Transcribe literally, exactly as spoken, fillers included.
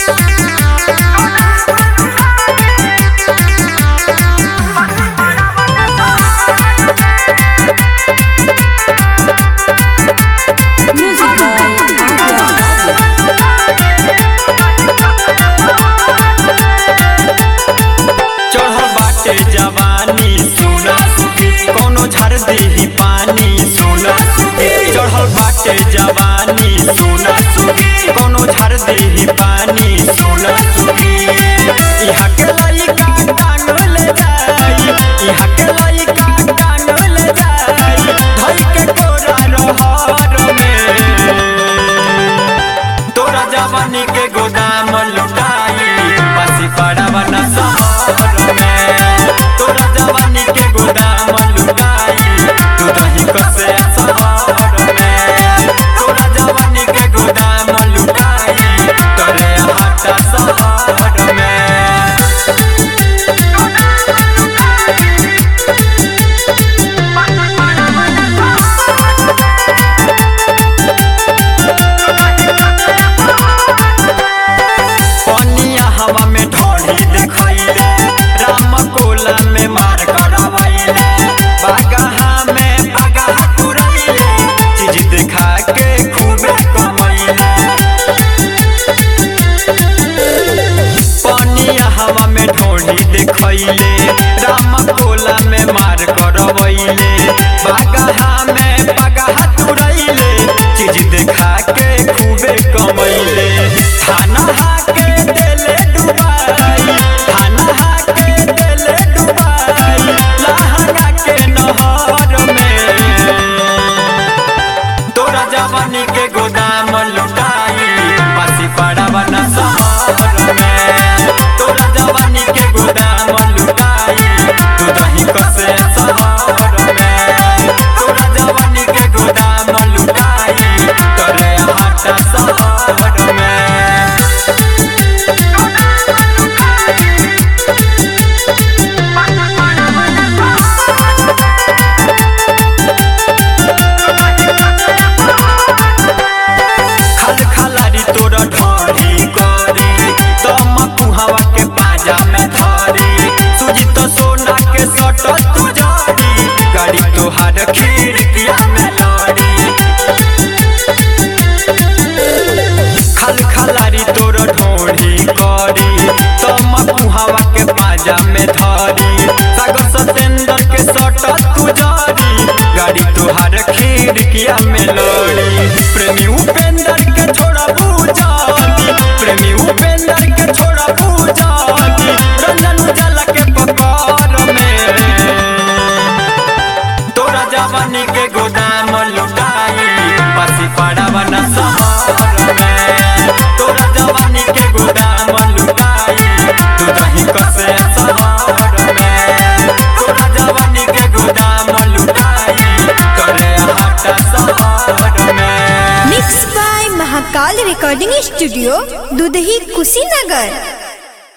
जवानी सुना सुखी कोनो झाड़ देही पानी सुना सुखी चढ़ल बाटे जवानी सुना सुखी कोनो झाड़ देही पानी सुना सुखी इहा के लइका टांगल जाई इहा के लइका टांगल जाई धई के तोरा रहर में तोरा जवानी के गोदाम लुटाई पासी पड़ावा न शहर में तोरा जवानी के गोदाम लुटाई तू दही कसे शहर में तोरा जवानी के गोदाम लुटाई तोरे हाटा शहर में पनिया हवा में ढोली देखैले राम कोला में मार करवैले बागहा में बागहा तुरैले चीज दिखा के खूबे कमैले पनिया हवा में ढोली देखैले राम कोला में मार करवैले बागहा में बागहा तुरैले चीज दिखा के खूबे कमैले थाना हाके देले डुबाई थाना हाके देले डुबाई लहंगा के नहर में तोरा जवानी के गोदाम लुटाई पासी पड़ावा न शहर में तोरा जवानी के गोदाम लुटाई तू दही कसे शहर में तोरा जवानी के गोदाम लुटाई तोरे हाटा शहर में खल खलारी तोरा ढोरी करी तम कुहवा के पाजा में धरी सुजी तो सोना के सट तू जरी गाड़ी तोहार खिड़किया में लड़ी खल खलारी तोरा ढोरी करी तम कुहवा के पाजा में धरी सागर सतेंद्र के सट तू जरी गाड़ी तोहार खिड़किया में लड़ी प्रेमी उपेंद्र के छोड़ा बूझानी प्रेमी उपेंद्र के छोड़ा बूझानी रंजन उजाला के पकड़ में तोरा जवानी के गोदाम लुटाई पासी पड़ावा न शहर में तोरा जवानी के गोदाम लुटाई तू दही कसे शहर में तोरा जवानी के गोदाम लुटाई तोरे हाटा शहर में mix by Mahakal recording studio Dudhahi Kushinagar.